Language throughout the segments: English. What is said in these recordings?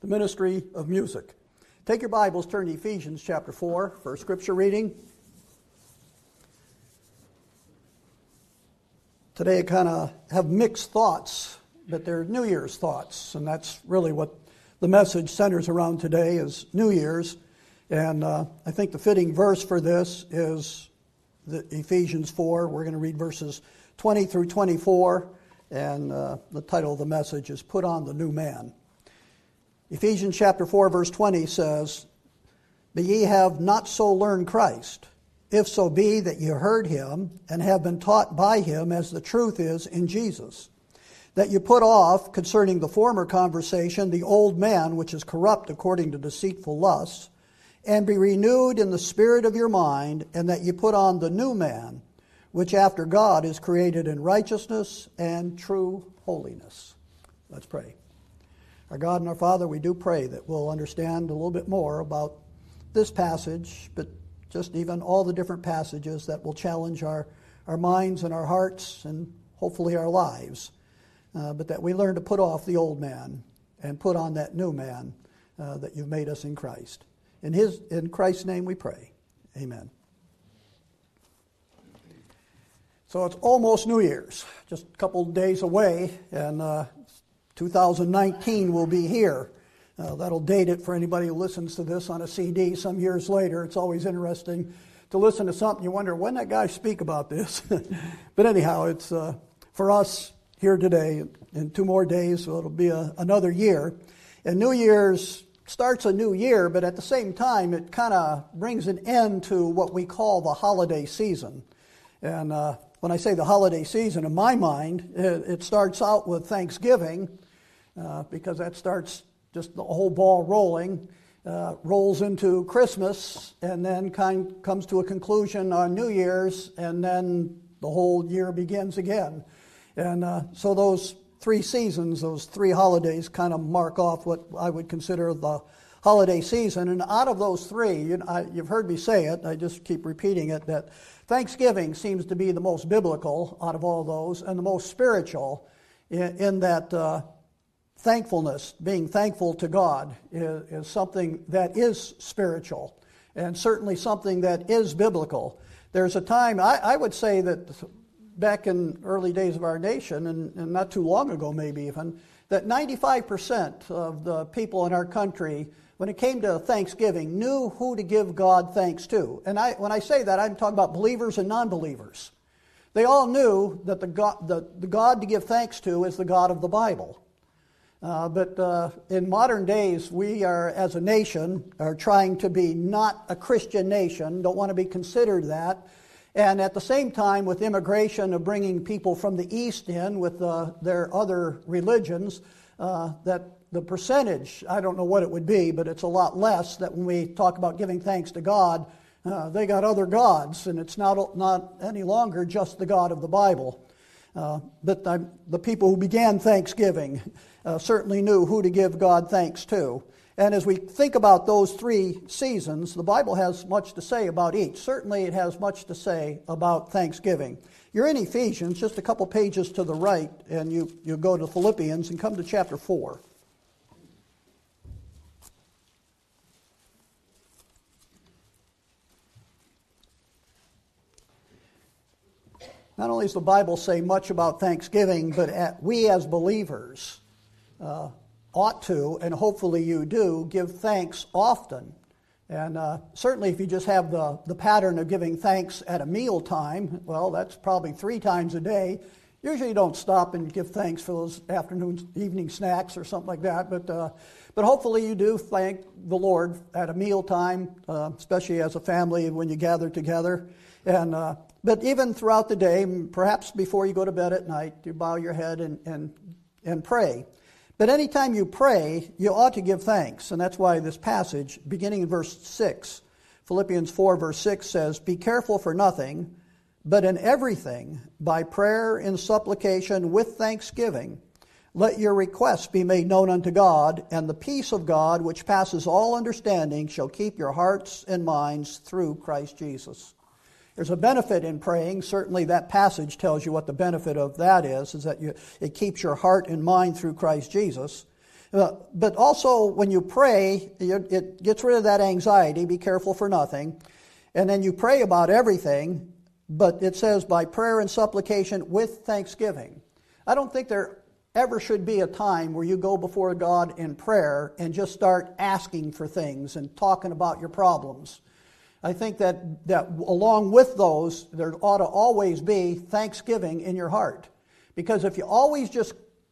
the ministry of music. Take your Bibles, turn to Ephesians chapter 4 for scripture reading. Today I kind of have mixed thoughts, but they're New Year's thoughts, and that's really what the message centers around today is New Year's. And I think the fitting verse for this is the Ephesians 4. We're going to read verses 20 through 24, and the title of the message is Put on the New Man. Ephesians chapter 4, verse 20 says, But ye have not so learned Christ, if so be that ye heard him, and have been taught by him, as the truth is in Jesus, that you put off, concerning the former conversation, the old man, which is corrupt according to deceitful lusts, and be renewed in the spirit of your mind, and that you put on the new man, which after God is created in righteousness and true holiness. Let's pray. Our God and our Father, we do pray that we'll understand a little bit more about this passage, but just even all the different passages that will challenge our minds and our hearts and hopefully our lives, but that we learn to put off the old man and put on that new man that you've made us in Christ. In Christ's name we pray. Amen. So it's almost New Year's, just a couple of days away, and 2019 will be here. That'll date it for anybody who listens to this on a CD some years later. It's always interesting to listen to something. You wonder, when did that guy speak about this? But anyhow, it's for us here today. In 2 more days, so it'll be another year. And New Year's starts a new year, but at the same time, it kind of brings an end to what we call the holiday season. And when I say the holiday season, in my mind, it starts out with Thanksgiving, because that starts just the whole ball rolling, rolls into Christmas, and then comes to a conclusion on New Year's, and then the whole year begins again. And so those 3 seasons, those 3 holidays kind of mark off what I would consider the holiday season. And out of those 3, you've heard me say it, I just keep repeating it, that Thanksgiving seems to be the most biblical out of all those and the most spiritual in that thankfulness, being thankful to God is something that is spiritual and certainly something that is biblical. There's a time, I would say that back in early days of our nation, and not too long ago maybe even, that 95% of the people in our country, when it came to Thanksgiving, knew who to give God thanks to. And when I say that, I'm talking about believers and non-believers. They all knew that the God to give thanks to is the God of the Bible. But in modern days, we are, as a nation, are trying to be not a Christian nation, don't want to be considered that. And at the same time, with immigration of bringing people from the East in with their other religions, that the percentage, I don't know what it would be, but it's a lot less that when we talk about giving thanks to God, they got other gods, and it's not any longer just the God of the Bible. But the people who began Thanksgiving certainly knew who to give God thanks to. And as we think about those 3 seasons, the Bible has much to say about each. Certainly it has much to say about Thanksgiving. You're in Ephesians, just a couple pages to the right, and you go to Philippians and come to chapter 4. Not only does the Bible say much about Thanksgiving, but we as believers ought to, and hopefully you do, give thanks often. And certainly if you just have the pattern of giving thanks at a meal time, well, that's probably 3 times a day. Usually you don't stop and give thanks for those afternoon, evening snacks or something like that, but hopefully you do thank the Lord at a meal time, especially as a family when you gather together. And but even throughout the day, perhaps before you go to bed at night, you bow your head and pray. But anytime you pray, you ought to give thanks. And that's why this passage, beginning in verse 6, Philippians 4, verse 6 says, Be careful for nothing, but in everything, by prayer and supplication with thanksgiving, let your requests be made known unto God, and the peace of God, which passes all understanding, shall keep your hearts and minds through Christ Jesus. There's a benefit in praying. Certainly that passage tells you what the benefit of that is that it keeps your heart and mind through Christ Jesus. But also, when you pray, it gets rid of that anxiety. Be careful for nothing. And then you pray about everything, but it says by prayer and supplication with thanksgiving. I don't think there ever should be a time where you go before God in prayer and just start asking for things and talking about your problems. I think that along with those, there ought to always be thanksgiving in your heart. Because if you always just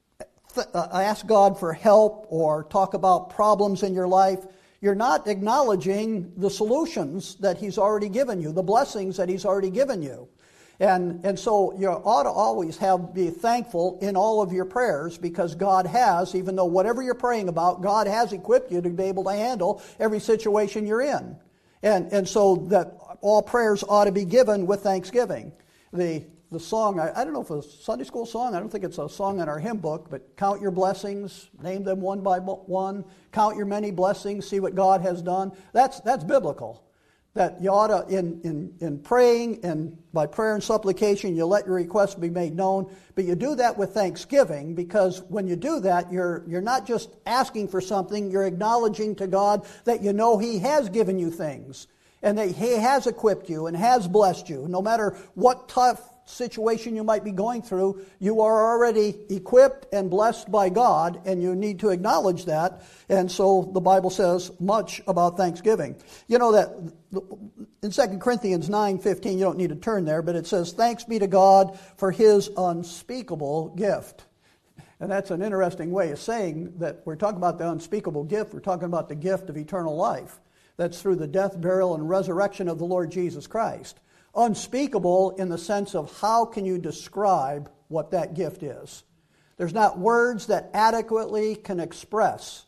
ask God for help or talk about problems in your life, you're not acknowledging the solutions that He's already given you, the blessings that He's already given you. And so you ought to always be thankful in all of your prayers, because God has, even though whatever you're praying about, God has equipped you to be able to handle every situation you're in. And so that all prayers ought to be given with thanksgiving. The song, I don't know if it's a Sunday school song, I don't think it's a song in our hymn book, but count your blessings, name them one by one, count your many blessings, see what God has done. That's biblical. That you ought to, in praying and by prayer and supplication, you let your requests be made known, but you do that with thanksgiving, because when you do that, you're not just asking for something, you're acknowledging to God that you know He has given you things, and that He has equipped you and has blessed you. No matter what tough situation you might be going through, you are already equipped and blessed by God, and you need to acknowledge that. And so the Bible says much about thanksgiving. You know that in 2 Corinthians 9:15, you don't need to turn there, but it says, "Thanks be to God for His unspeakable gift." And that's an interesting way of saying that we're talking about the unspeakable gift. We're talking about the gift of eternal life. That's through the death, burial, and resurrection of the Lord Jesus Christ. Unspeakable in the sense of how can you describe what that gift is. There's not words that adequately can express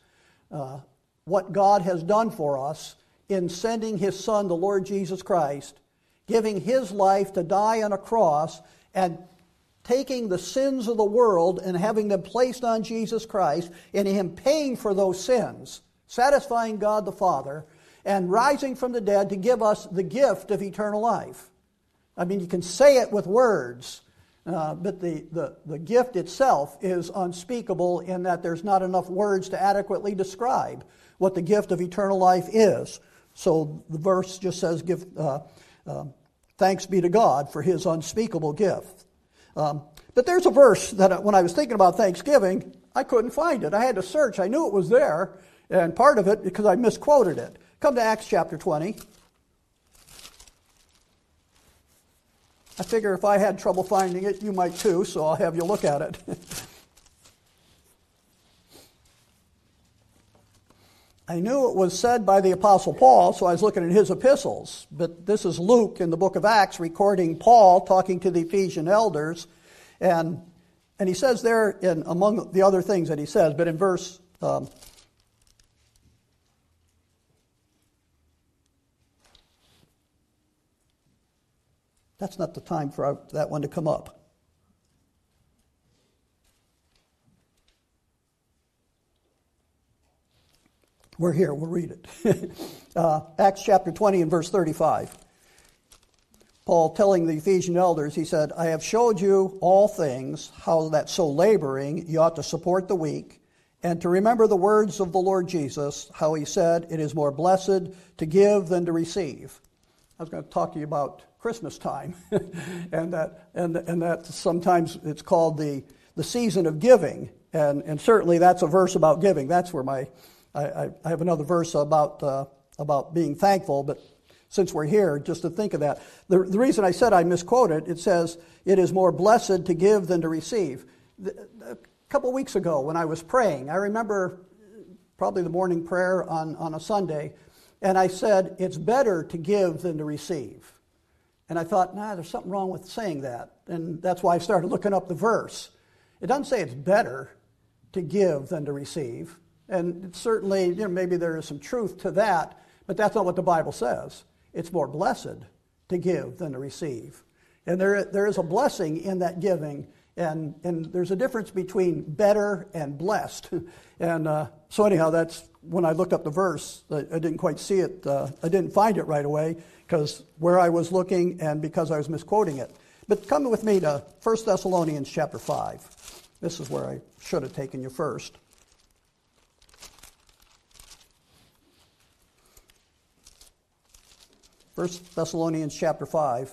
what God has done for us in sending His Son, the Lord Jesus Christ, giving His life to die on a cross, and taking the sins of the world and having them placed on Jesus Christ, and Him paying for those sins, satisfying God the Father, and rising from the dead to give us the gift of eternal life. I mean, you can say it with words, but the gift itself is unspeakable in that there's not enough words to adequately describe what the gift of eternal life is. So the verse just says, "Give thanks be to God for His unspeakable gift." But there's a verse that when I was thinking about Thanksgiving, I couldn't find it. I had to search. I knew it was there, and part of it because I misquoted it. Come to Acts chapter 20. I figure if I had trouble finding it, you might too, so I'll have you look at it. I knew it was said by the Apostle Paul, so I was looking at his epistles. But this is Luke in the book of Acts recording Paul talking to the Ephesian elders. And he says there, among the other things that he says, but in verse... That's not the time for that one to come up. We're here, we'll read it. Acts chapter 20 and verse 35. Paul telling the Ephesian elders, he said, "I have showed you all things, how that so laboring you ought to support the weak, and to remember the words of the Lord Jesus, how He said, 'It is more blessed to give than to receive.'" I was going to talk to you about Christmas time, and that sometimes it's called the season of giving, and certainly that's a verse about giving. That's where I have another verse about being thankful, but since we're here, just to think of that. The reason I said I misquoted, it says, "It is more blessed to give than to receive." A couple weeks ago when I was praying, I remember probably the morning prayer on a Sunday, and I said, "It's better to give than to receive." And I thought, there's something wrong with saying that. And that's why I started looking up the verse. It doesn't say it's better to give than to receive. And it's certainly, maybe there is some truth to that, but that's not what the Bible says. It's more blessed to give than to receive. And there is a blessing in that giving, and there's a difference between better and blessed. And so anyhow, that's when I looked up the verse, I didn't quite see it. I didn't find it right away because where I was looking and because I was misquoting it. But come with me to 1 Thessalonians chapter 5. This is where I should have taken you first. 1 Thessalonians chapter 5.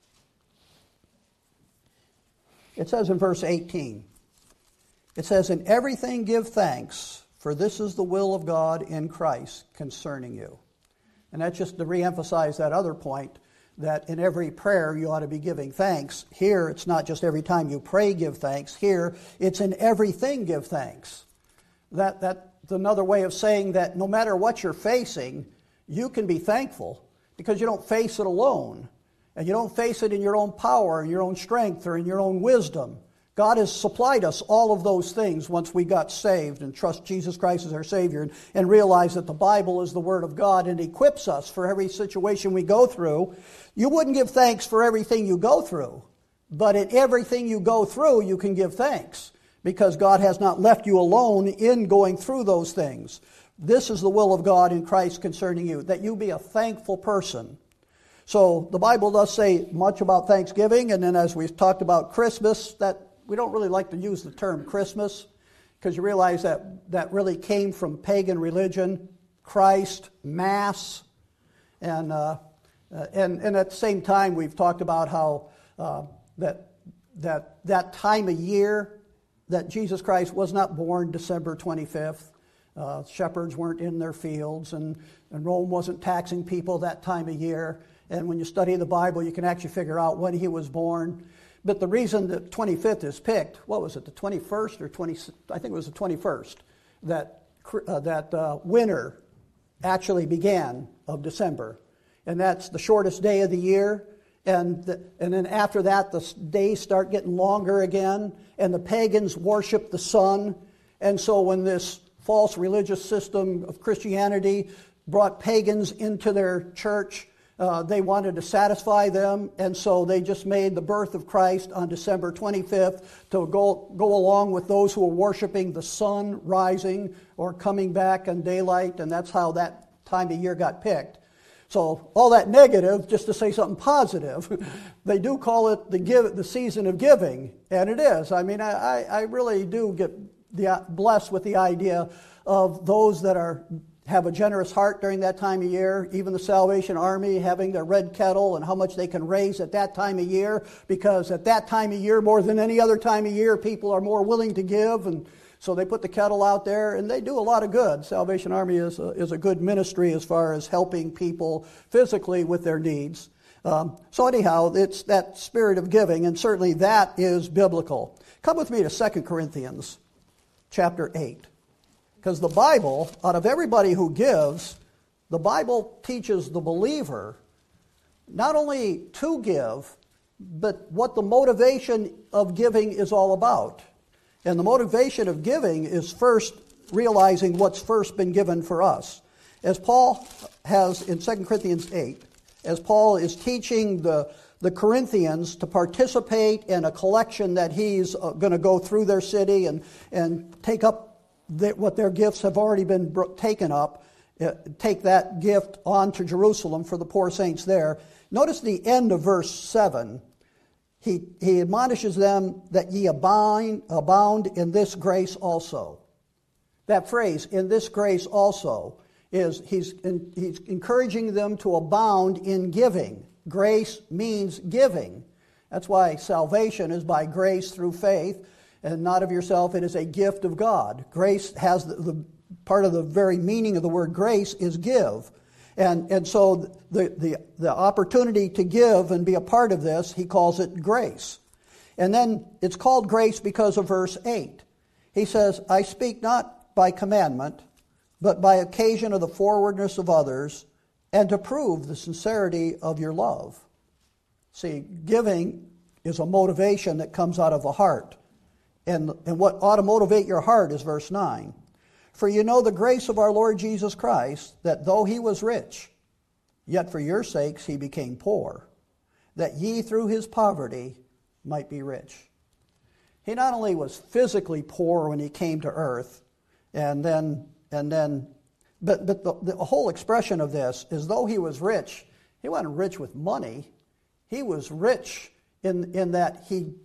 It says in verse 18, it says, "In everything give thanks, for this is the will of God in Christ concerning you." And that's just to reemphasize that other point, that in every prayer you ought to be giving thanks. Here, it's not just every time you pray give thanks. Here, it's in everything give thanks. That's another way of saying that no matter what you're facing, you can be thankful because you don't face it alone. And you don't face it in your own power, in your own strength, or in your own wisdom. God has supplied us all of those things once we got saved and trust Jesus Christ as our Savior and realize that the Bible is the Word of God and equips us for every situation we go through. You wouldn't give thanks for everything you go through, but in everything you go through, you can give thanks because God has not left you alone in going through those things. This is the will of God in Christ concerning you, that you be a thankful person. So the Bible does say much about Thanksgiving, and then as we've talked about Christmas, that we don't really like to use the term Christmas because you realize that really came from pagan religion, Christ, Mass, and at the same time we've talked about how that time of year that Jesus Christ was not born December 25th. Shepherds weren't in their fields, and Rome wasn't taxing people that time of year. And when you study the Bible, you can actually figure out when he was born. But the reason that 25th is picked, what was it, the 21st or 20? I think it was the 21st, that winter actually began of December. And that's the shortest day of the year. And then after that, the days start getting longer again, and the pagans worship the sun. And so when this false religious system of Christianity brought pagans into their church, they wanted to satisfy them, and so they just made the birth of Christ on December 25th to go along with those who were worshiping the sun rising or coming back in daylight, and that's how that time of year got picked. So all that negative, just to say something positive, they do call it the season of giving, and it is. I mean, I really do get blessed with the idea of those that have a generous heart during that time of year, even the Salvation Army having their red kettle and how much they can raise at that time of year, because at that time of year, more than any other time of year, people are more willing to give, and so they put the kettle out there, and they do a lot of good. Salvation Army is a good ministry as far as helping people physically with their needs. So anyhow, it's that spirit of giving, and certainly that is biblical. Come with me to 2 Corinthians chapter 8. Because the Bible, out of everybody who gives, the Bible teaches the believer not only to give, but what the motivation of giving is all about. And the motivation of giving is first realizing what's first been given for us. As Paul has in 2 Corinthians 8, as Paul is teaching the Corinthians to participate in a collection that he's going to go through their city and take up what their gifts have already been taken up, take that gift on to Jerusalem for the poor saints there. Notice the end of verse 7. He admonishes them that ye abound in this grace also. That phrase, in this grace also, is he's encouraging them to abound in giving. Grace means giving. That's why salvation is by grace through faith, and not of yourself. It is a gift of God. Grace has the part of the very meaning of the word grace is give. And so the opportunity to give and be a part of this, he calls it grace. And then it's called grace because of verse 8. He says, I speak not by commandment, but by occasion of the forwardness of others, and to prove the sincerity of your love. See, giving is a motivation that comes out of the heart. And what ought to motivate your heart is verse 9. For you know the grace of our Lord Jesus Christ, that though he was rich, yet for your sakes he became poor, that ye through his poverty might be rich. He not only was physically poor when he came to earth, but the whole expression of this is though he was rich, he wasn't rich with money. He was rich in that he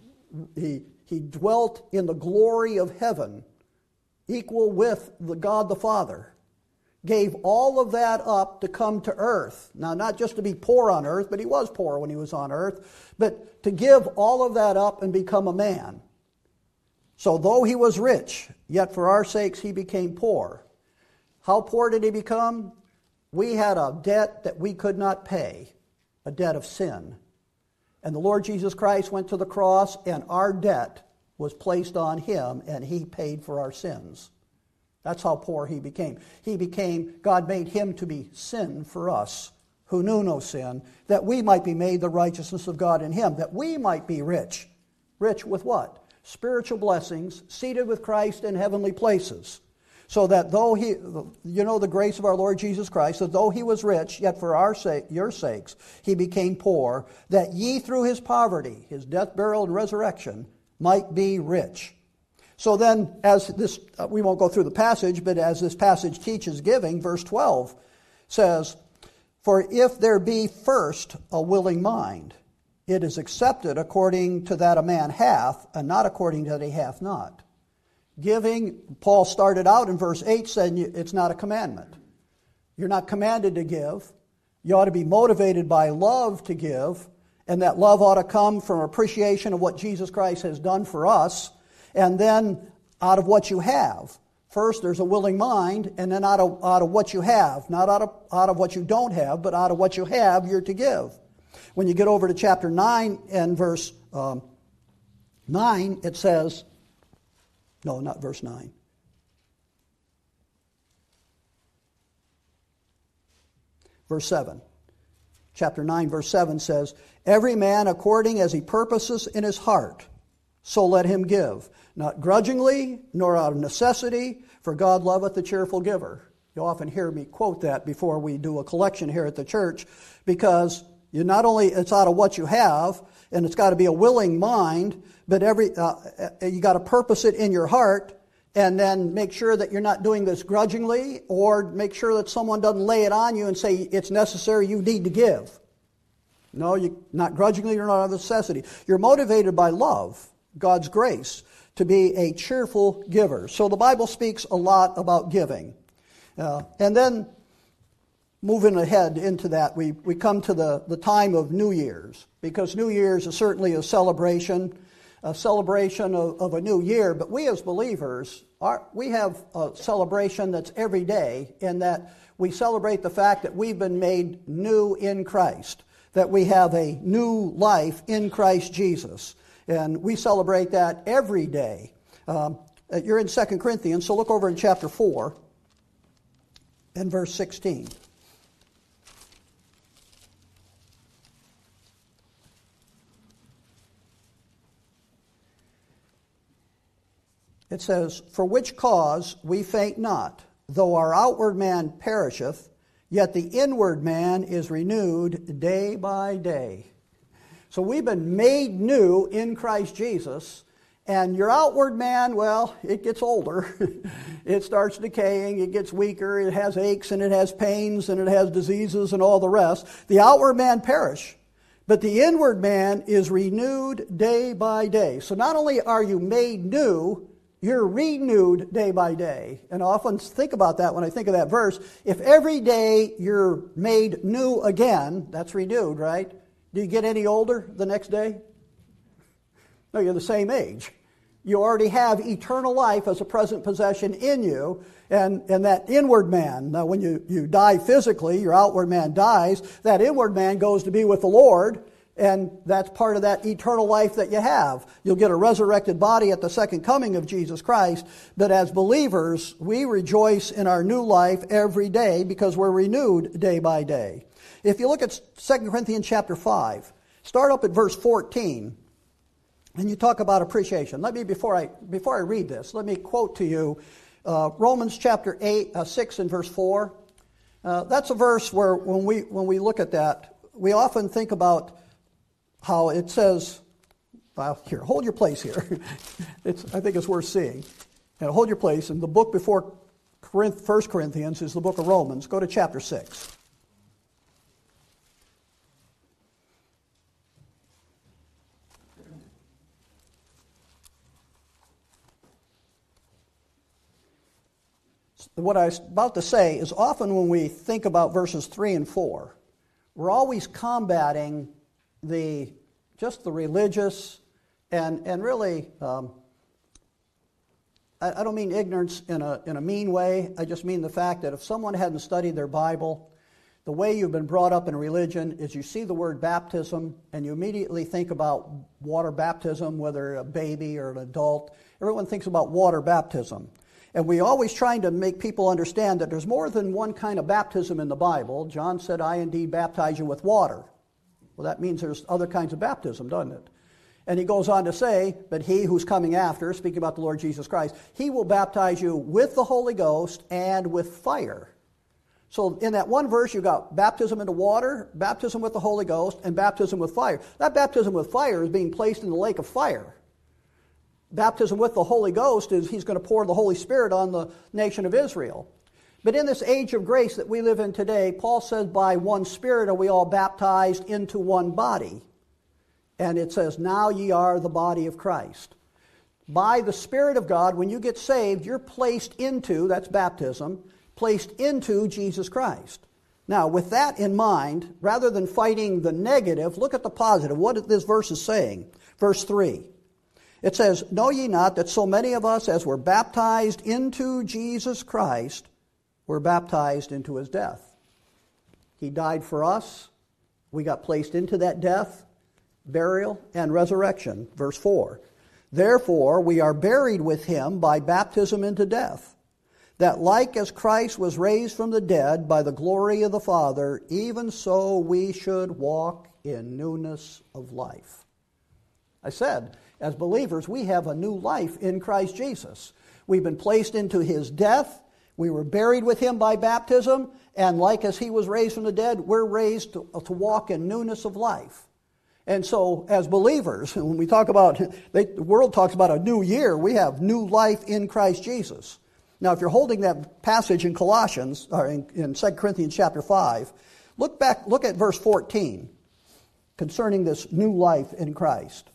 dwelt in the glory of heaven, equal with the God the Father. gave all of that up to come to earth. Now, not just to be poor on earth, but he was poor when he was on earth, but to give all of that up and become a man. So though he was rich, yet for our sakes he became poor. How poor did he become? We had a debt that we could not pay, a debt of sin. And the Lord Jesus Christ went to the cross, and our debt was placed on him, and he paid for our sins. That's how poor he became. God made him to be sin for us, who knew no sin, that we might be made the righteousness of God in him, that we might be rich. Rich with what? Spiritual blessings, seated with Christ in heavenly places. So that though the grace of our Lord Jesus Christ, that though he was rich, yet for your sakes, he became poor, that ye through his poverty, his death, burial, and resurrection, might be rich. So then, as this, we won't go through the passage, but as this passage teaches giving, verse 12 says, for if there be first a willing mind, it is accepted according to that a man hath, and not according to that he hath not. Giving, Paul started out in verse 8 saying it's not a commandment. You're not commanded to give. You ought to be motivated by love to give, and that love ought to come from appreciation of what Jesus Christ has done for us, and then out of what you have. First, there's a willing mind, and then out of what you have. Not out of what you don't have, but out of what you have, you're to give. When you get over to chapter 9 and verse 9, it says, no, not verse 9. Verse 7. Chapter 9, verse 7 says, every man according as he purposes in his heart, so let him give, not grudgingly, nor out of necessity, for God loveth the cheerful giver. You often hear me quote that before we do a collection here at the church, because you not only, it's out of what you have, and it's got to be a willing mind, but you got to purpose it in your heart, and then make sure that you're not doing this grudgingly, or make sure that someone doesn't lay it on you and say it's necessary, you need to give. No, you not grudgingly or not out of necessity. You're motivated by love, God's grace, to be a cheerful giver. So the Bible speaks a lot about giving. And then, moving ahead into that, we come to the time of New Year's, because New Year's is certainly a celebration of a new year, but we as believers, we have a celebration that's every day, in that we celebrate the fact that we've been made new in Christ, that we have a new life in Christ Jesus, and we celebrate that every day. You're in 2 Corinthians, so look over in chapter 4 and verse 16. It says, for which cause we faint not, though our outward man perisheth, yet the inward man is renewed day by day. So we've been made new in Christ Jesus, and your outward man, well, it gets older. It starts decaying, it gets weaker, it has aches and it has pains and it has diseases and all the rest. The outward man perish, but the inward man is renewed day by day. So not only are you made new, you're renewed day by day. And I often think about that when I think of that verse. If every day you're made new again, that's renewed, right? Do you get any older the next day? No, you're the same age. You already have eternal life as a present possession in you, and that inward man. Now, when you die physically, your outward man dies, that inward man goes to be with the Lord, and that's part of that eternal life that you have. You'll get a resurrected body at the second coming of Jesus Christ. But as believers, we rejoice in our new life every day because we're renewed day by day. If you look at 2 Corinthians chapter 5, start up at verse 14, and you talk about appreciation. Before I read this, let me quote to you Romans chapter 6 and verse 4. That's a verse where when we look at that, we often think about how it says, well, here, hold your place here. I think it's worth seeing. And hold your place. And the book before 1 Corinthians is the book of Romans. Go to chapter 6. what I was about to say is often when we think about verses 3 and 4, we're always combating just the religious and really, I don't mean ignorance in a mean way. I just mean the fact that if someone hadn't studied their Bible, the way you've been brought up in religion is you see the word baptism and you immediately think about water baptism, whether a baby or an adult. Everyone thinks about water baptism. And we always trying to make people understand that there's more than one kind of baptism in the Bible. John said, I indeed baptize you with water. Well, that means there's other kinds of baptism, doesn't it? And he goes on to say, but he who's coming after, speaking about the Lord Jesus Christ, he will baptize you with the Holy Ghost and with fire. So in that one verse, you've got baptism into water, baptism with the Holy Ghost, and baptism with fire. That baptism with fire is being placed in the lake of fire. Baptism with the Holy Ghost is he's going to pour the Holy Spirit on the nation of Israel. But in this age of grace that we live in today, Paul says, by one Spirit are we all baptized into one body. And it says, now ye are the body of Christ. By the Spirit of God, when you get saved, you're placed into, that's baptism, placed into Jesus Christ. Now, with that in mind, rather than fighting the negative, look at the positive. What this verse is saying. Verse 3. It says, know ye not that so many of us as were baptized into Jesus Christ were baptized into his death? He died for us. We got placed into that death, burial, and resurrection. Verse 4. Therefore we are buried with him by baptism into death, that like as Christ was raised from the dead by the glory of the Father, even so we should walk in newness of life. I said, as believers, we have a new life in Christ Jesus. We've been placed into his death. We were buried with him by baptism. And like as he was raised from the dead, we're raised to walk in newness of life. And so as believers, when we talk about, the world talks about a new year, we have new life in Christ Jesus. Now, if you're holding that passage in Colossians, or in 2 Corinthians chapter 5, look at verse 14 concerning this new life in Christ.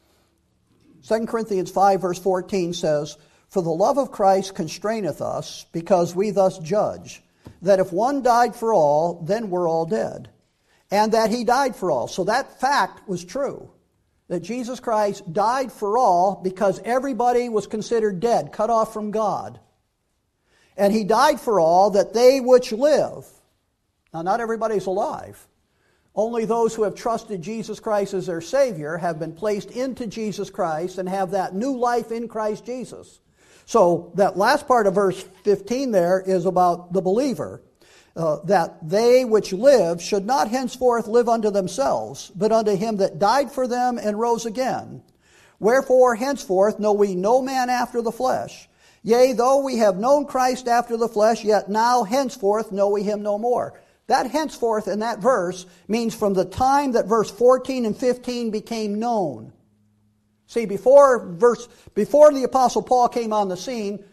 2 Corinthians 5 verse 14 says, for the love of Christ constraineth us, because we thus judge, that if one died for all, then we're all dead, and that he died for all. So that fact was true, that Jesus Christ died for all because everybody was considered dead, cut off from God. And he died for all, that they which live. Now, not everybody's alive. Only those who have trusted Jesus Christ as their Savior have been placed into Jesus Christ and have that new life in Christ Jesus. So that last part of verse 15 there is about the believer, that they which live should not henceforth live unto themselves, but unto him that died for them and rose again. Wherefore henceforth know we no man after the flesh. Yea, though we have known Christ after the flesh, yet now henceforth know we him no more. That henceforth in that verse means from the time that verse 14 and 15 became known. See, before the Apostle Paul came on the scene,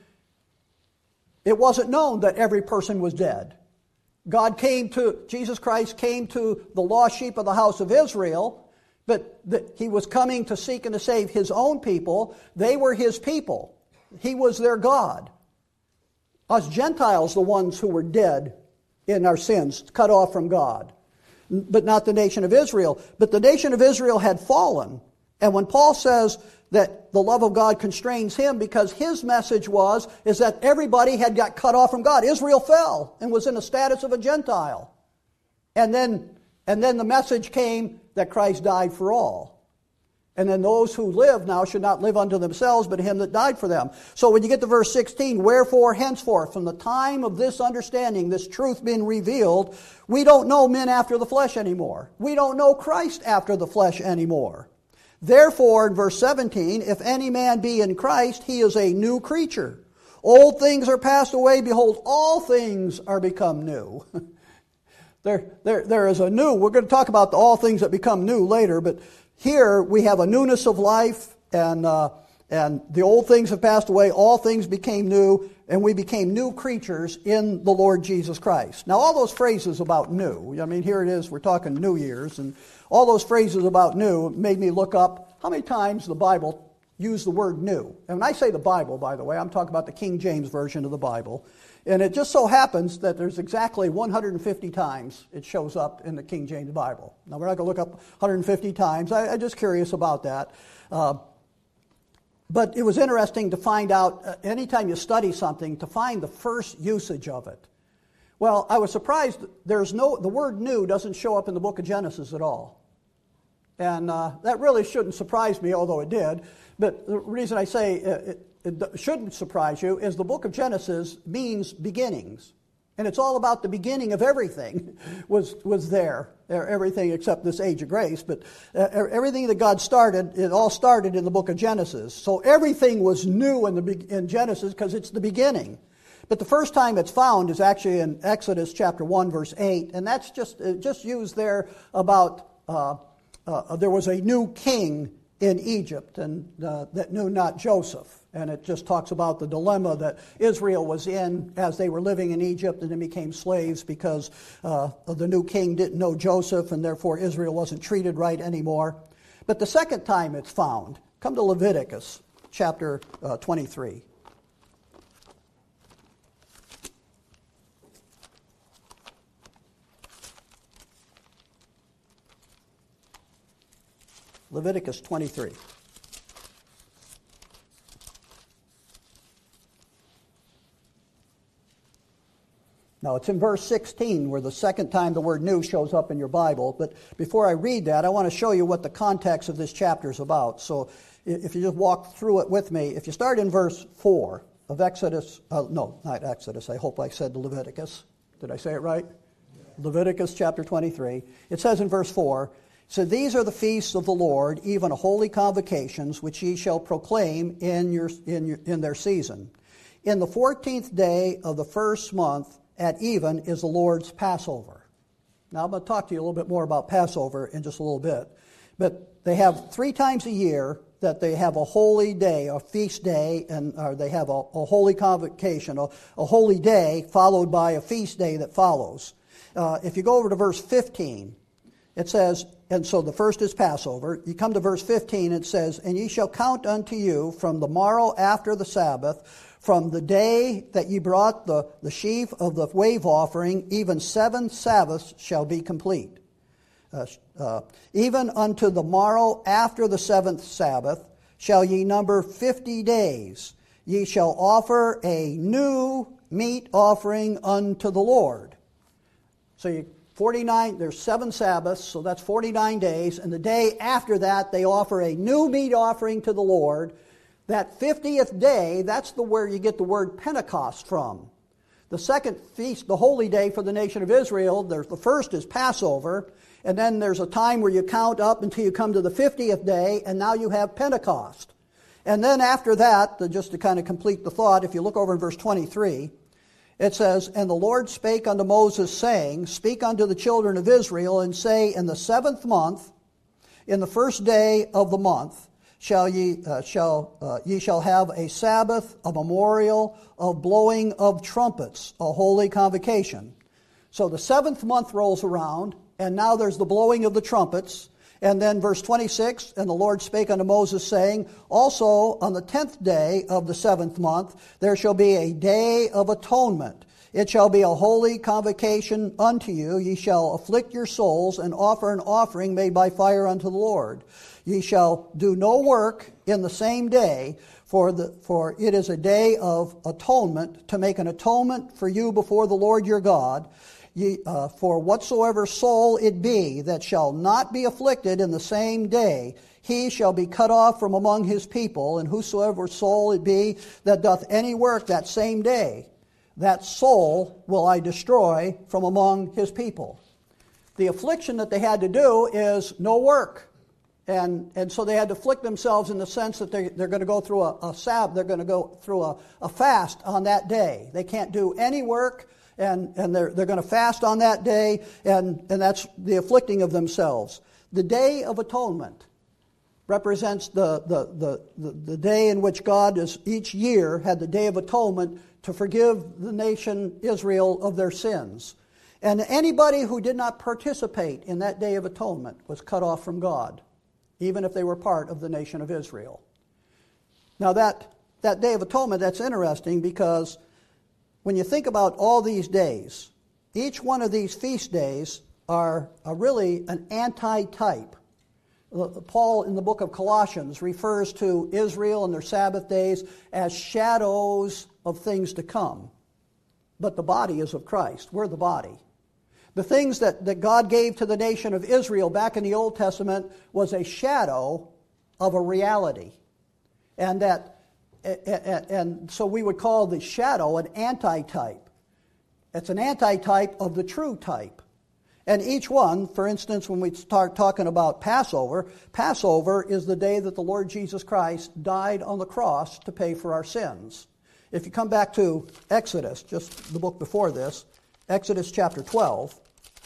it wasn't known that every person was dead. Jesus Christ came to the lost sheep of the house of Israel, but he was coming to seek and to save his own people. They were his people. He was their God. Us Gentiles, the ones who were dead in our sins, cut off from God, but not the nation of Israel. But the nation of Israel had fallen. And when Paul says that the love of God constrains him, because his message is that everybody had got cut off from God. Israel fell and was in the status of a Gentile. And then the message came that Christ died for all. And then those who live now should not live unto themselves, but him that died for them. So when you get to verse 16, wherefore henceforth, from the time of this understanding, this truth being revealed, we don't know men after the flesh anymore. We don't know Christ after the flesh anymore. Therefore, in verse 17, if any man be in Christ, he is a new creature. Old things are passed away, behold, all things are become new. There is a new, we're going to talk about all things that become new later, but here we have a newness of life, and the old things have passed away, all things became new, and we became new creatures in the Lord Jesus Christ. Now all those phrases about new, I mean, here it is, we're talking New Year's, and all those phrases about new made me look up how many times the Bible use the word new. And when I say the Bible, by the way, I'm talking about the King James Version of the Bible. And it just so happens that there's exactly 150 times it shows up in the King James Bible. Now, we're not going to look up 150 times. I'm just curious about that. But it was interesting to find out, anytime you study something, to find the first usage of it. Well, I was surprised the word new doesn't show up in the book of Genesis at all. And that really shouldn't surprise me, although it did. But the reason I say it shouldn't surprise you is the book of Genesis means beginnings. And it's all about the beginning of everything was there. Everything except this age of grace. But everything that God started, it all started in the book of Genesis. So everything was new in Genesis because it's the beginning. But the first time it's found is actually in Exodus chapter 1, verse 8. And that's just used there about there was a new king in Egypt, and that knew not Joseph. And it just talks about the dilemma that Israel was in as they were living in Egypt and then became slaves because the new king didn't know Joseph, and therefore Israel wasn't treated right anymore. But the second time it's found, come to Leviticus chapter 23. Leviticus 23. Now, it's in verse 16 where the second time the word new shows up in your Bible. But before I read that, I want to show you what the context of this chapter is about. So if you just walk through it with me, if you start in verse 4 of Exodus, no, not Exodus, I hope I said Leviticus. Did I say it right? Yeah. Leviticus chapter 23. It says in verse 4, "So these are the feasts of the Lord, even holy convocations, which ye shall proclaim in their season. In the 14th day of the first month at even is the Lord's Passover." Now I'm going to talk to you a little bit more about Passover in just a little bit. But they have 3 times a year that they have a holy day, a feast day, and or they have a holy convocation, a holy day followed by a feast day that follows. If you go over to verse 15, it says, and so the first is Passover. You come to verse 15, it says, "And ye shall count unto you from the morrow after the Sabbath, from the day that ye brought the sheaf of the wave offering, even 7 Sabbaths shall be complete. Even unto the morrow after the 7th Sabbath shall ye number 50 days. Ye shall offer a new meat offering unto the Lord." So 49, there's 7 Sabbaths, so that's 49 days. And the day after that, they offer a new meat offering to the Lord. That 50th day, that's where you get the word Pentecost from. The second feast, the holy day for the nation of Israel, the first is Passover, and then there's a time where you count up until you come to the 50th day, and now you have Pentecost. And then after that, just to kind of complete the thought, if you look over in verse 23, it says, "And the Lord spake unto Moses, saying, Speak unto the children of Israel, and say, In the 7th month, in the first day of the month, ye shall have a Sabbath, a memorial of blowing of trumpets, a holy convocation." So the 7th month rolls around, and now there's the blowing of the trumpets. And then verse 26, "And the Lord spake unto Moses, saying, Also on the 10th day of the 7th month there shall be a day of atonement. It shall be a holy convocation unto you. Ye shall afflict your souls, and offer an offering made by fire unto the Lord. Ye shall do no work in the same day, for it is a day of atonement, to make an atonement for you before the Lord your God. For whatsoever soul it be that shall not be afflicted in the same day, he shall be cut off from among his people, and whosoever soul it be that doth any work that same day, that soul will I destroy from among his people." The affliction that they had to do is no work. And so they had to afflict themselves in the sense that they're going to go through a Sabbath, they're going to go through a fast on that day. They can't do any work, and they're going to fast on that day, and that's the afflicting of themselves. The Day of Atonement represents the day in which God each year had the Day of Atonement to forgive the nation Israel of their sins. And anybody who did not participate in that Day of Atonement was cut off from God, even if they were part of the nation of Israel. Now that Day of Atonement, that's interesting because when you think about all these days, each one of these feast days are really an anti-type. Paul in the book of Colossians refers to Israel and their Sabbath days as shadows of things to come. But the body is of Christ. We're the body. The things that God gave to the nation of Israel back in the Old Testament was a shadow of a reality. And so we would call the shadow an anti-type. It's an anti-type of the true type. And each one, for instance, when we start talking about Passover, Passover is the day that the Lord Jesus Christ died on the cross to pay for our sins. If you come back to Exodus, just the book before this, Exodus chapter 12.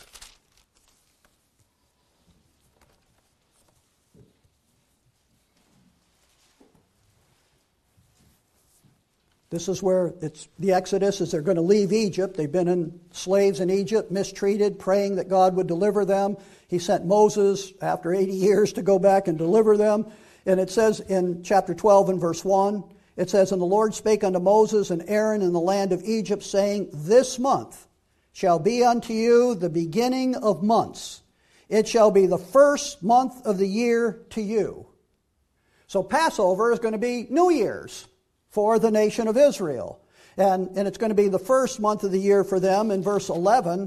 This is where it's the Exodus is they're going to leave Egypt. They've been slaves in Egypt, mistreated, praying that God would deliver them. He sent Moses after 80 years to go back and deliver them. And it says in chapter 12 and verse 1, it says, "And the Lord spake unto Moses and Aaron in the land of Egypt, saying, This month shall be unto you the beginning of months. It shall be the first month of the year to you." So Passover is going to be New Year's for the nation of Israel. And it's going to be the first month of the year for them. In verse 11,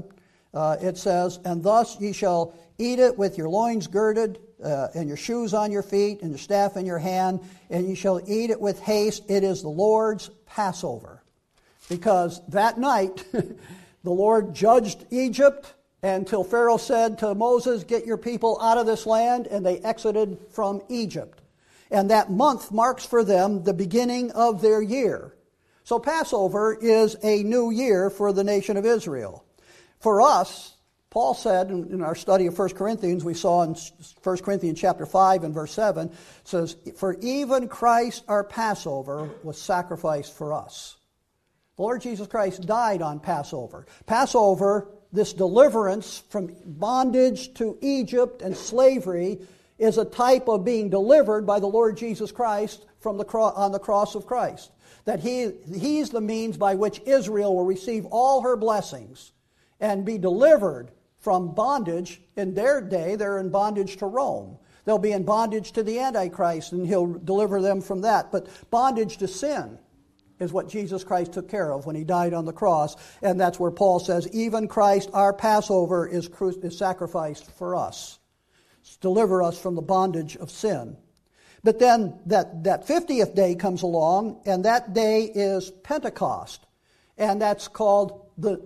it says, "And thus ye shall eat it with your loins girded, and your shoes on your feet, and your staff in your hand, and ye shall eat it with haste. It is the Lord's Passover." Because that night, the Lord judged Egypt until Pharaoh said to Moses, "Get your people out of this land," and they exited from Egypt. And that month marks for them the beginning of their year. So Passover is a new year for the nation of Israel. For us, Paul said in our study of 1 Corinthians, we saw in 1 Corinthians chapter 5 and verse 7, says, "For even Christ our Passover was sacrificed for us." The Lord Jesus Christ died on Passover. Passover, this deliverance from bondage to Egypt and slavery, is a type of being delivered by the Lord Jesus Christ from on the cross of Christ. That He's the means by which Israel will receive all her blessings and be delivered from bondage. In their day, they're in bondage to Rome. They'll be in bondage to the Antichrist, and He'll deliver them from that. But bondage to sin is what Jesus Christ took care of when He died on the cross. And that's where Paul says, even Christ, our Passover, is sacrificed for us. Deliver us from the bondage of sin. But then that 50th day comes along, and that day is Pentecost. And that's called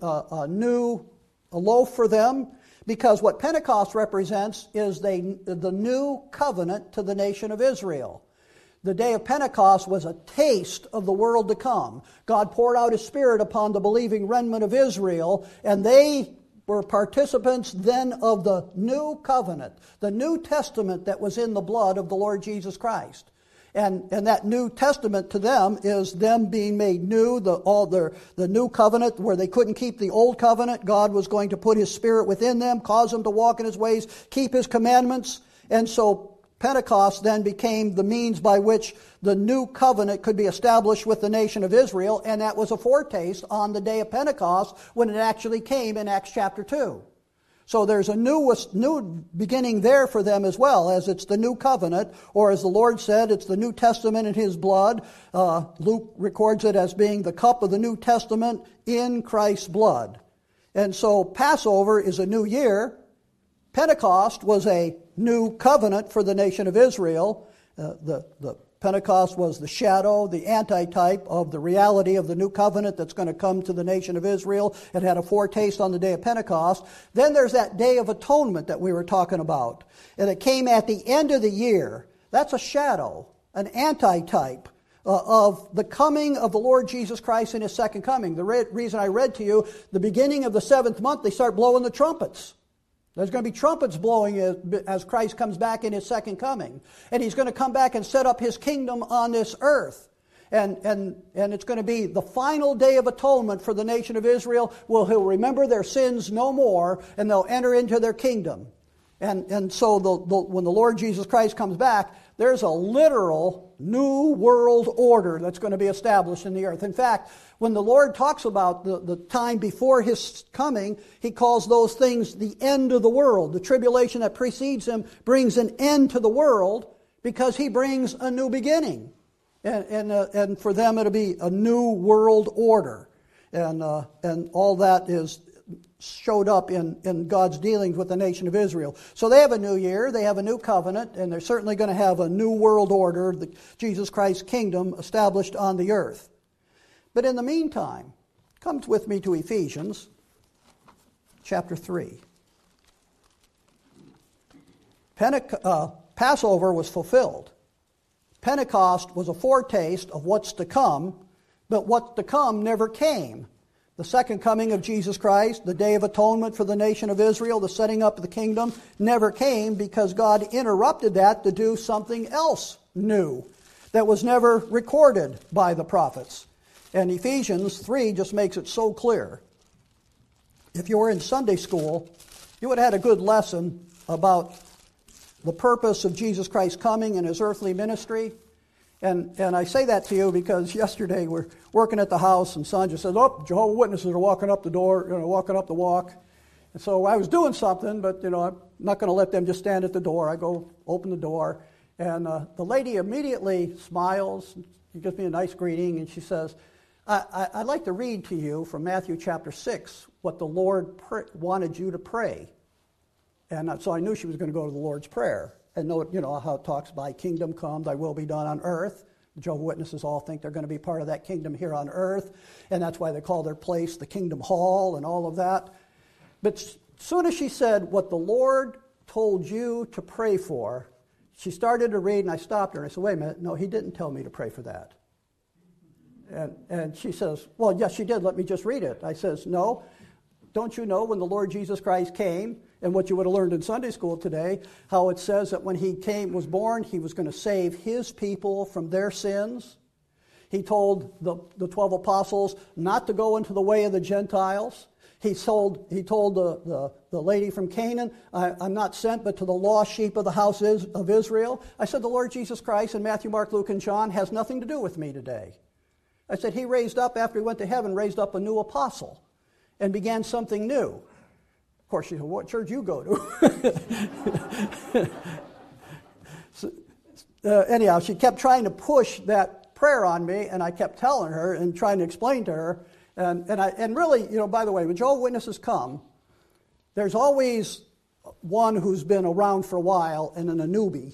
a loaf for them, because what Pentecost represents is the new covenant to the nation of Israel. The day of Pentecost was a taste of the world to come. God poured out His Spirit upon the believing remnant of Israel, and they were participants then of the new covenant, the New Testament that was in the blood of the Lord Jesus Christ. And that New Testament to them is them being made new, the new covenant where they couldn't keep the old covenant. God was going to put His Spirit within them, cause them to walk in His ways, keep His commandments. And so Pentecost then became the means by which the new covenant could be established with the nation of Israel, and that was a foretaste on the day of Pentecost when it actually came in Acts chapter 2. So there's a new beginning there for them as well, as it's the new covenant, or as the Lord said, it's the New Testament in His blood. Luke records it as being the cup of the New Testament in Christ's blood. And so Passover is a new year. Pentecost was a new covenant for the nation of Israel. The Pentecost was the shadow, the antitype of the reality of the new covenant that's going to come to the nation of Israel. It had a foretaste on the day of Pentecost. Then there's that Day of Atonement that we were talking about. And it came at the end of the year. That's a shadow, an antitype of the coming of the Lord Jesus Christ in His second coming. The reason I read to you, the beginning of the 7th month, they start blowing the trumpets. There's going to be trumpets blowing as Christ comes back in His second coming. And He's going to come back and set up His kingdom on this earth. And it's going to be the final day of atonement for the nation of Israel. He'll remember their sins no more, and they'll enter into their kingdom. And so when the Lord Jesus Christ comes back, there's a literal new world order that's going to be established in the earth. In fact, when the Lord talks about the time before His coming, He calls those things the end of the world. The tribulation that precedes Him brings an end to the world because He brings a new beginning. And for them it'll be a new world order. And all that is showed up in God's dealings with the nation of Israel. So they have a new year, they have a new covenant, and they're certainly going to have a new world order, the Jesus Christ's kingdom established on the earth. But in the meantime, come with me to Ephesians chapter 3. Passover was fulfilled. Pentecost was a foretaste of what's to come, but what's to come never came. The second coming of Jesus Christ, the Day of Atonement for the nation of Israel, the setting up of the kingdom, never came because God interrupted that to do something else new that was never recorded by the prophets. And Ephesians 3 just makes it so clear. If you were in Sunday school, you would have had a good lesson about the purpose of Jesus Christ's coming and His earthly ministry. And I say that to you because yesterday we're working at the house and Sandra said, "Oh, Jehovah's Witnesses are walking up the door, walking up the walk." And so I was doing something, but I'm not going to let them just stand at the door. I go open the door, and the lady immediately smiles. She gives me a nice greeting, and she says, "I'd like to read to you from Matthew chapter 6 what the Lord wanted you to pray." And so I knew she was going to go to the Lord's Prayer. And know how it talks, "Thy kingdom come, thy will be done on earth." The Jehovah's Witnesses all think they're going to be part of that kingdom here on earth. And that's why they call their place the Kingdom Hall and all of that. But as soon as she said, "What the Lord told you to pray for," she started to read, and I stopped her. And I said, "Wait a minute, no, He didn't tell me to pray for that." And she says, "Well, yes, she did. Let me just read it." I says, "No. Don't you know when the Lord Jesus Christ came, and what you would have learned in Sunday school today, how it says that when He was born, He was going to save His people from their sins? He told the 12 apostles not to go into the way of the Gentiles. He told the lady from Canaan, "I'm not sent but to the lost sheep of the house of Israel." I said, the Lord Jesus Christ in Matthew, Mark, Luke, and John has nothing to do with me today. I said, He raised up, after He went to heaven, raised up a new apostle and began something new. Of course, she said, "What church you go to?" Anyhow, she kept trying to push that prayer on me, and I kept telling her and trying to explain to her. And really, by the way, when Jehovah's Witnesses come, there's always one who's been around for a while and then a newbie.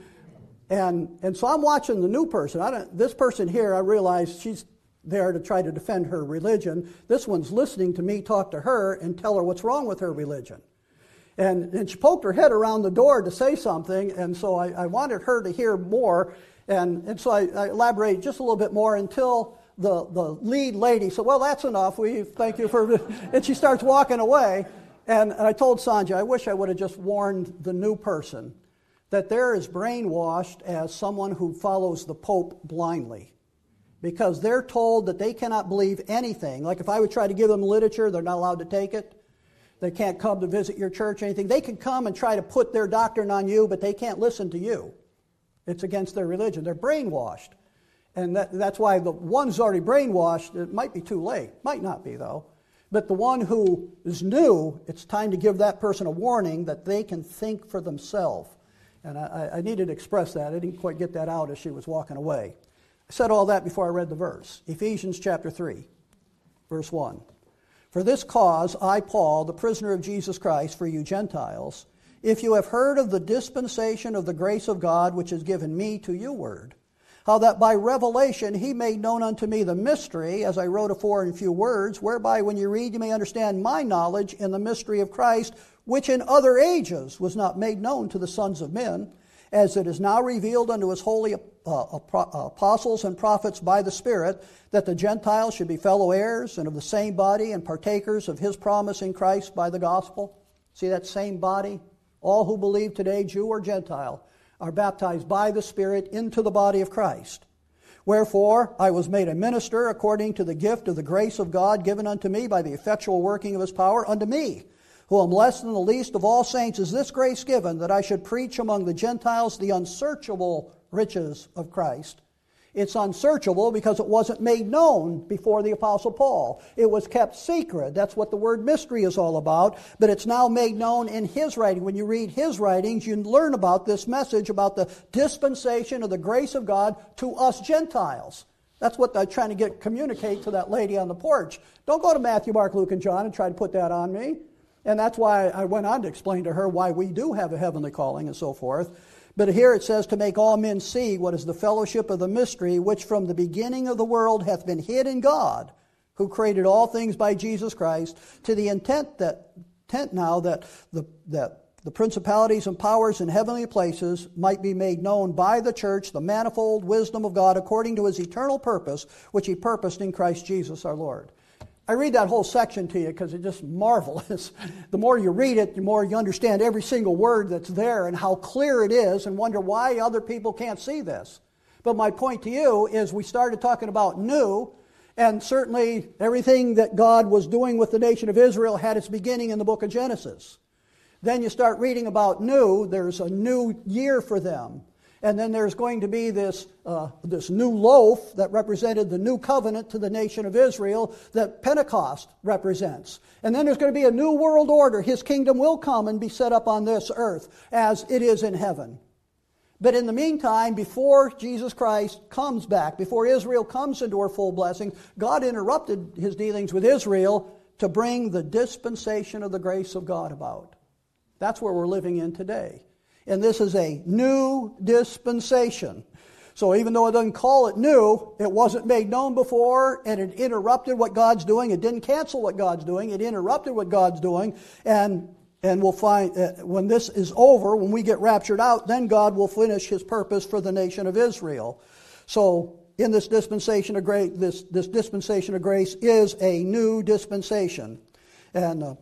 and so I'm watching the new person. This person here, I realize she's there to try to defend her religion. This one's listening to me talk to her and tell her what's wrong with her religion. And she poked her head around the door to say something, and so I wanted her to hear more. And so I elaborated just a little bit more until the lead lady said, "Well, that's enough. We thank you for..." And she starts walking away. And I told Sanja, I wish I would have just warned the new person that they're as brainwashed as someone who follows the Pope blindly. Because they're told that they cannot believe anything. Like if I would try to give them literature, they're not allowed to take it. They can't come to visit your church or anything. They can come and try to put their doctrine on you, but they can't listen to you. It's against their religion. They're brainwashed. And that's why the one's already brainwashed, it might be too late. Might not be, though. But the one who is new, it's time to give that person a warning that they can think for themselves. And I needed to express that. I didn't quite get that out as she was walking away. I said all that before I read the verse. Ephesians chapter 3, verse 1. "For this cause I, Paul, the prisoner of Jesus Christ, for you Gentiles, if you have heard of the dispensation of the grace of God which is given me to you word, how that by revelation He made known unto me the mystery, as I wrote afore in few words, whereby when you read you may understand my knowledge in the mystery of Christ, which in other ages was not made known to the sons of men, as it is now revealed unto His holy apostles and prophets by the Spirit, that the Gentiles should be fellow heirs and of the same body and partakers of His promise in Christ by the gospel." See that same body? All who believe today, Jew or Gentile, are baptized by the Spirit into the body of Christ. "Wherefore I was made a minister according to the gift of the grace of God given unto me by the effectual working of His power unto me, who am less than the least of all saints, is this grace given, that I should preach among the Gentiles the unsearchable riches of Christ. It's unsearchable because it wasn't made known before the Apostle Paul. It was kept secret. That's what the word mystery is all about. But it's now made known in his writing. When you read his writings, you learn about this message about the dispensation of the grace of God to us Gentiles. That's what I'm trying to communicate to that lady on the porch. Don't go to Matthew, Mark, Luke, and John and try to put that on me. And that's why I went on to explain to her why we do have a heavenly calling and so forth. But here it says, to make all men see what is the fellowship of the mystery, which from the beginning of the world hath been hid in God, who created all things by Jesus Christ, to the intent now that the principalities and powers in heavenly places might be made known by the church, the manifold wisdom of God, according to his eternal purpose, which he purposed in Christ Jesus our Lord. I read that whole section to you because it's just marvelous. The more you read it, the more you understand every single word that's there and how clear it is, and wonder why other people can't see this. But my point to you is we started talking about new, and certainly everything that God was doing with the nation of Israel had its beginning in the book of Genesis. Then you start reading about new, there's a new year for them. And then there's going to be this new loaf that represented the new covenant to the nation of Israel that Pentecost represents. And then there's going to be a new world order. His kingdom will come and be set up on this earth as it is in heaven. But in the meantime, before Jesus Christ comes back, before Israel comes into her full blessing, God interrupted his dealings with Israel to bring the dispensation of the grace of God about. That's where we're living in today. And this is a new dispensation. So even though it doesn't call it new, it wasn't made known before, and it interrupted what God's doing. It didn't cancel what God's doing. It interrupted what God's doing. And we'll find when this is over, when we get raptured out, then God will finish his purpose for the nation of Israel. So in this dispensation of grace, this dispensation of grace is a new dispensation. And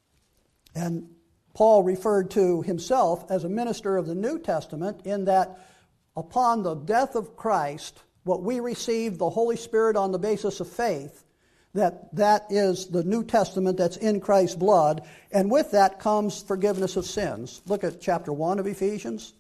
Paul referred to himself as a minister of the New Testament in that upon the death of Christ, what we received, the Holy Spirit on the basis of faith, that is the New Testament that's in Christ's blood, and with that comes forgiveness of sins. Look at chapter 1 of Ephesians.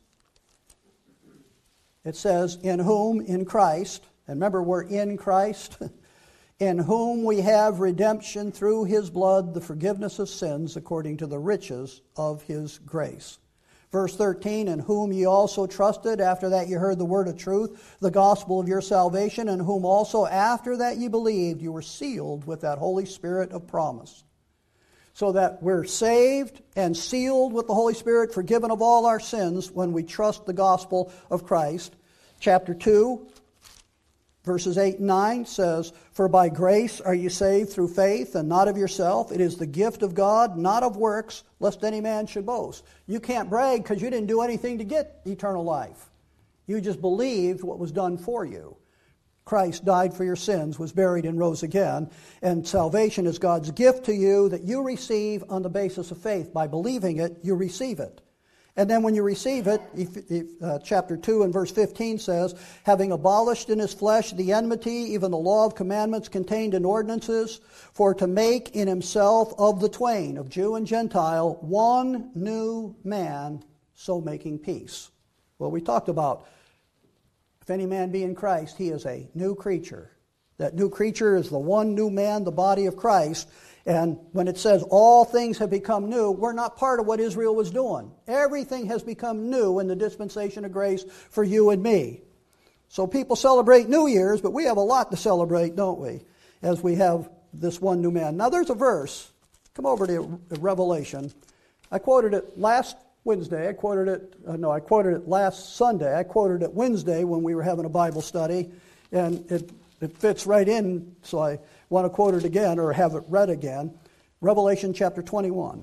It says, in whom, in Christ, and remember we're in Christ, in whom we have redemption through his blood, the forgiveness of sins, according to the riches of his grace. Verse 13, in whom ye also trusted, after that ye heard the word of truth, the gospel of your salvation, in whom also after that ye believed, you were sealed with that Holy Spirit of promise. So that we're saved and sealed with the Holy Spirit, forgiven of all our sins when we trust the gospel of Christ. Chapter 2, verses 8 and 9 says, for by grace are ye saved through faith, and not of yourself. It is the gift of God, not of works, lest any man should boast. You can't brag because you didn't do anything to get eternal life. You just believed what was done for you. Christ died for your sins, was buried, and rose again. And salvation is God's gift to you that you receive on the basis of faith. By believing it, you receive it. And then when you receive it, chapter 2 and verse 15 says, having abolished in his flesh the enmity, even the law of commandments contained in ordinances, for to make in himself of the twain, of Jew and Gentile, one new man, so making peace. Well, we talked about, if any man be in Christ, he is a new creature. That new creature is the one new man, the body of Christ. And when it says all things have become new, we're not part of what Israel was doing. Everything has become new in the dispensation of grace for you and me. So people celebrate New Year's, but we have a lot to celebrate, don't we? As we have this one new man. Now there's a verse. Come over to Revelation. I quoted it last Wednesday. I quoted it last Sunday. I quoted it Wednesday when we were having a Bible study. And it fits right in, so I want to quote it again or have it read again. Revelation chapter 21.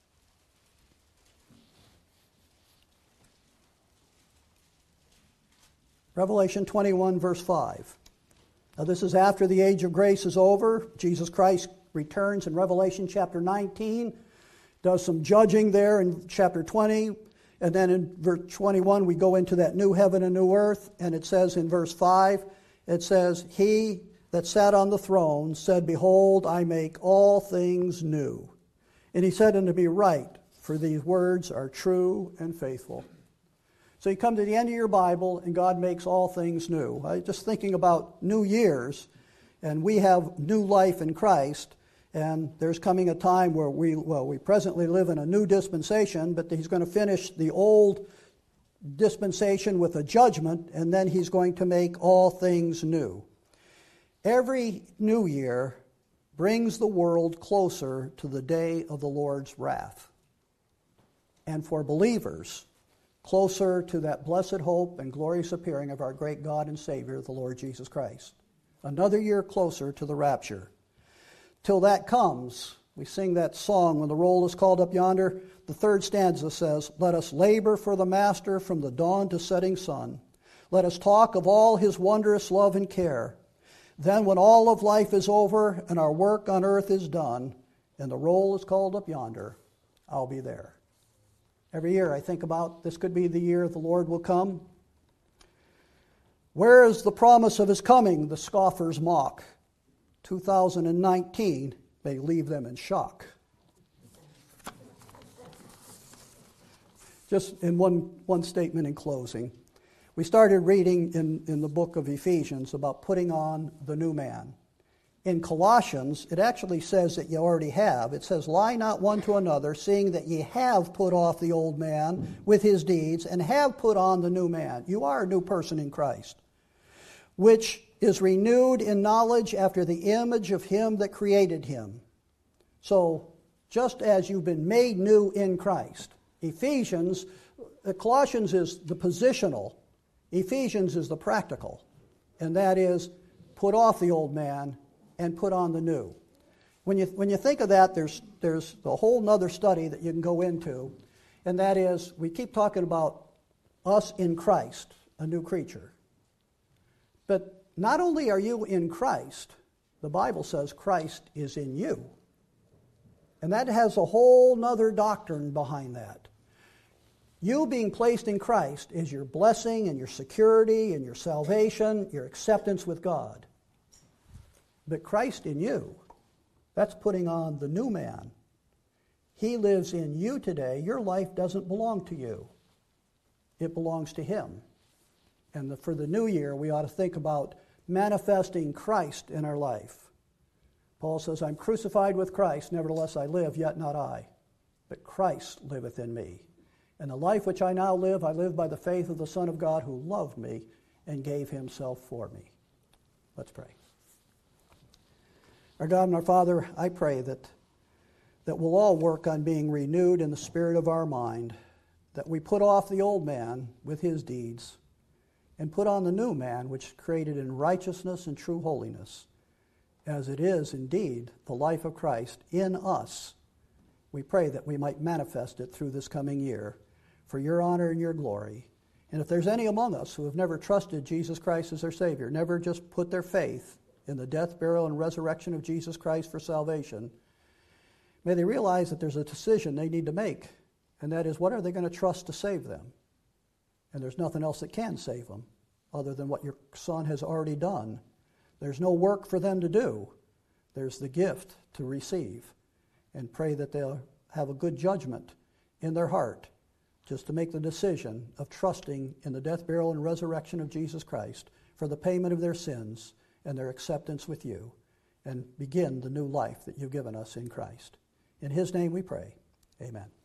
Revelation 21, verse 5. Now this is after the age of grace is over. Jesus Christ returns in Revelation chapter 19, does some judging there in chapter 20, and then in verse 21 we go into that new heaven and new earth, and it says in verse 5, it says, he that sat on the throne said, behold, I make all things new. And he said unto me, Write, for these words are true and faithful. So you come to the end of your Bible, and God makes all things new. I was just thinking about New Year's, and we have new life in Christ, and there's coming a time where we presently live in a new dispensation, but he's going to finish the old dispensation with a judgment, and then he's going to make all things new. Every new year brings the world closer to the day of the Lord's wrath. And for believers, closer to that blessed hope and glorious appearing of our great God and Savior, the Lord Jesus Christ. Another year closer to the rapture. Till that comes, we sing that song, when the roll is called up yonder, the third stanza says, Let us labor for the Master from the dawn to setting sun. Let us talk of all his wondrous love and care. Then when all of life is over and our work on earth is done, and the roll is called up yonder, I'll be there. Every year I think about this could be the year the Lord will come. Where is the promise of his coming? The scoffers mock. 2019 may leave them in shock. Just in one statement in closing. We started reading in the book of Ephesians about putting on the new man. In Colossians, it actually says that you already have. It says, Lie not one to another, seeing that ye have put off the old man with his deeds, and have put on the new man. You are a new person in Christ, which is renewed in knowledge after the image of him that created him. So, just as you've been made new in Christ, Colossians is the positional, Ephesians is the practical, and that is put off the old man and put on the new. When you think of that, there's a whole other study that you can go into, and that is, we keep talking about us in Christ, a new creature. But not only are you in Christ, the Bible says Christ is in you. And that has a whole other doctrine behind that. You being placed in Christ is your blessing and your security and your salvation, your acceptance with God. But Christ in you, that's putting on the new man. He lives in you today. Your life doesn't belong to you. It belongs to him. And for the new year, we ought to think about manifesting Christ in our life. Paul says, I'm crucified with Christ, nevertheless I live, yet not I, but Christ liveth in me. And the life which I now live, I live by the faith of the Son of God who loved me and gave himself for me. Let's pray. Our God and our Father, I pray that we'll all work on being renewed in the spirit of our mind, that we put off the old man with his deeds, and put on the new man, which is created in righteousness and true holiness, as it is indeed the life of Christ in us. We pray that we might manifest it through this coming year for your honor and your glory. And if there's any among us who have never trusted Jesus Christ as their Savior, never just put their faith in the death, burial, and resurrection of Jesus Christ for salvation, may they realize that there's a decision they need to make, and that is, what are they going to trust to save them? And there's nothing else that can save them other than what your Son has already done. There's no work for them to do. There's the gift to receive. And pray that they'll have a good judgment in their heart just to make the decision of trusting in the death, burial, and resurrection of Jesus Christ for the payment of their sins and their acceptance with you, and begin the new life that you've given us in Christ. In his name we pray. Amen.